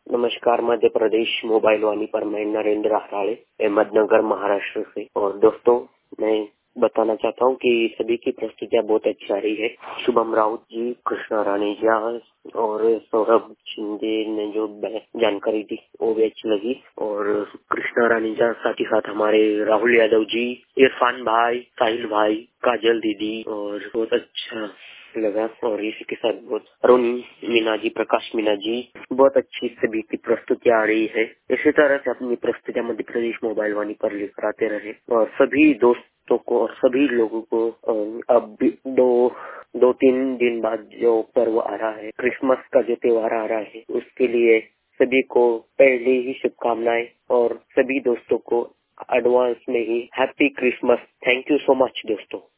नमस्कार, मध्य प्रदेश मोबाइल वाणी पर मैं नरेंद्र हराड़े अहमदनगर महाराष्ट्र से। और दोस्तों, मैं बताना चाहता हूँ कि सभी की प्रस्तुतियाँ बहुत अच्छी आ रही है। शुभम राउत जी, कृष्णा राणेजा और सौरभ शिंदे ने जो जानकारी दी वो भी अच्छी लगी। और कृष्णा राणेजा साथ ही साथ हमारे राहुल यादव जी, इरफान भाई, साहिल भाई, काजल दीदी, और बहुत अच्छा लगा। और इसी के साथ बहुत अरुण मीना जी, प्रकाश मीना जी, बहुत अच्छी सभी की प्रस्तुति आ रही है। इसी तरह से अपनी प्रस्तुतियां मध्य प्रदेश मोबाइल वाणी पर लेकर आते रहे। और सभी दोस्तों को और सभी लोगों को अब दो तीन दिन बाद जो पर्व आ रहा है, क्रिसमस का जो त्योहार आ रहा है, उसके लिए सभी को पहले ही शुभकामनाएं और सभी दोस्तों को एडवांस में ही happy Christmas. Thank you so much दोस्तों।